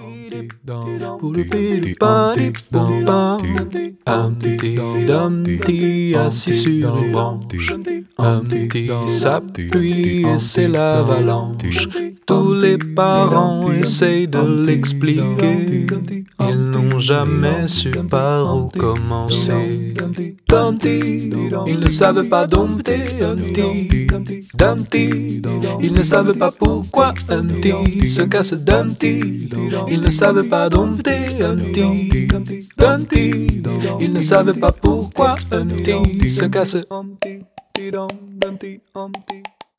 Humpty assis sur une branche, Humpty s'appuie et c'est l'avalanche. Tous les parents essayent de l'expliquer, ils n'ont jamais su par où commencer. Dumpty, ils ne savent pas dompter Humpty. Dumpty, ils ne savent pas pourquoi Humpty se casse. Dumpty, ils ne savent pas dompter Humpty. Dumpty, ils ne savent pas pourquoi Humpty se casse. Humpty, Dumpty, Humpty.